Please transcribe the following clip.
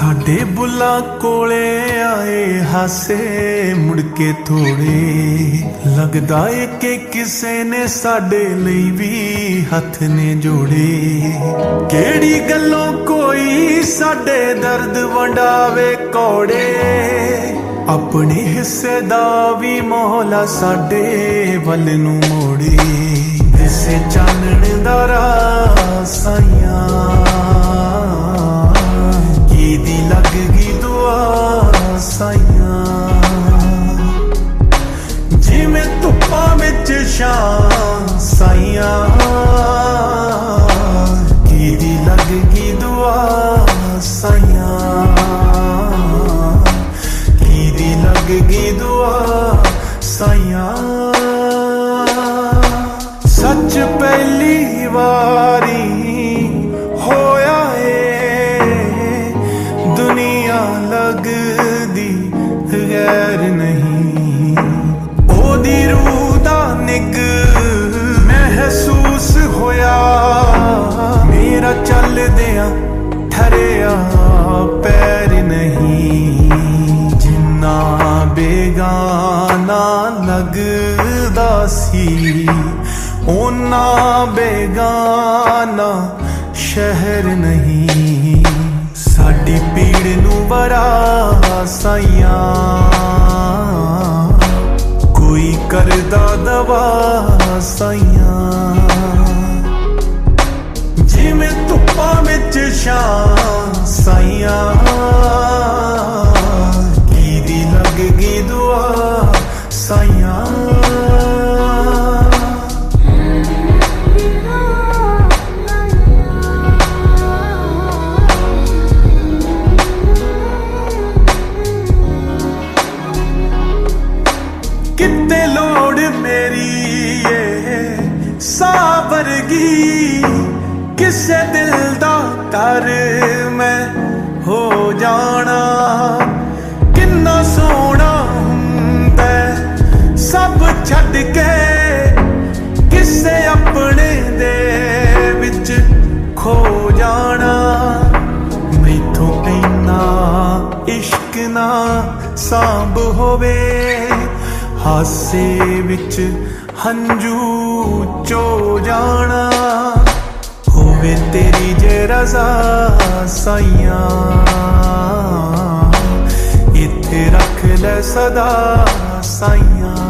साडे बुला कोले आए हासे मुड़ के थोड़े लगदा है कि किसे ने साडे लई भी हथ ने जोड़े। केड़ी गल्लों कोई साडे दर्द वंडावे कौड़े अपने हिस्से दा भी मौला साडे वल नूं मोड़े। दिसे चानण दा राह साइयां दी लग गई दुआ साइयां जिवें धुप्पा विच शां साइयां दी लग गई दुआ साइयां दी लग गई दुआ साइयां। सच पहली वारी होया दुनिया लगदी गैर नहीं ओदी रूह दा निग महसूस होया मेरा चलदियां ठरिया पैर नहीं। जिन्ना बेगाना लगदा सी ओना बेगाना शहर नहीं। साडी पीड़ नूं बरा साइयां कोई करदा दवा साइयां जिवें धुप्पा विच शां साइयां दी लग गई दुआ साइयां। किते लोड़ मेरी ये सावरगी किसे दिल दा कर मैं हो जाना। किन्ना सोना हुंदा सब छड्ड के किसे अपने दे विच खो जाना। मैथों इन्ना इश्क ना सांभ होवे हासे विच हंजू चो जाना। होवे तेरी जे रज़ा साइयां इत्थे रख ले सदा साइयां।